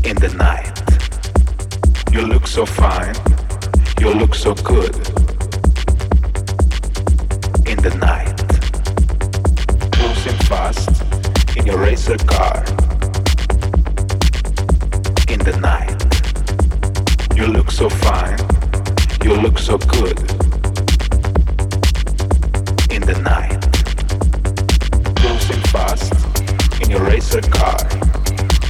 in the night. You look so fine, you look so good in the night. Cruising fast in your racer car in the night. You look so fine, you look so good